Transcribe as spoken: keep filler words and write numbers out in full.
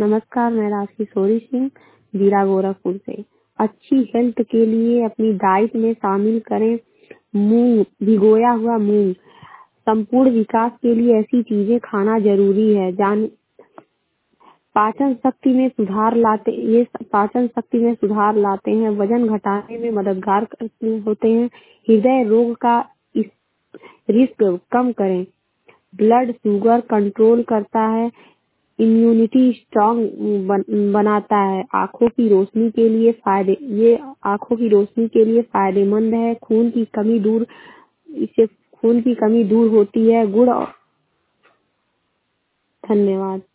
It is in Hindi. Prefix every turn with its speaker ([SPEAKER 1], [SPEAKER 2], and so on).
[SPEAKER 1] नमस्कार, मैं राजकिशोरी सिंह, जिला गोरखपुर से। अच्छी हेल्थ के लिए अपनी डाइट में शामिल करें मूंग, भिगोया हुआ मूंग। संपूर्ण विकास के लिए ऐसी चीजें खाना जरूरी है। जान पाचन शक्ति में सुधार लाते ये पाचन शक्ति में सुधार लाते हैं, वजन घटाने में मददगार करते होते हैं, हृदय रोग का इस रिस्क कम करें, ब्लड शुगर कंट्रोल करता है, इम्यूनिटी स्ट्रांग बन, बनाता है, आँखों की रोशनी के लिए फायदे ये आँखों की रोशनी के लिए फायदेमंद है, खून की कमी दूर इससे खून की कमी दूर होती है। गुड़। धन्यवाद।